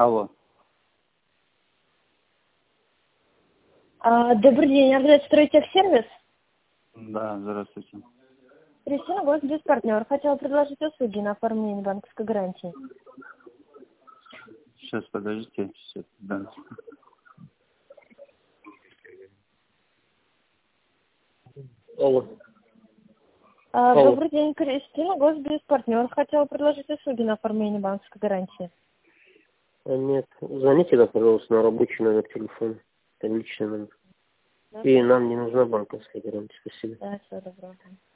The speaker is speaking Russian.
Алло. Добрый день, РД Стройтехсервис. Да, здравствуйте. Кристина, госбезпартнер. Хотела предложить услуги на оформление банковской гарантии. Сейчас, подождите. Сейчас, да. Алло. Добрый день, Кристина, госбезпартнер. Хотела предложить услуги на оформление банковской гарантии. Нет, звоните, да, пожалуйста, на рабочий номер телефона. Это личный номер. Да, И нам не нужна банковская гарантия. Спасибо. да, всего доброго.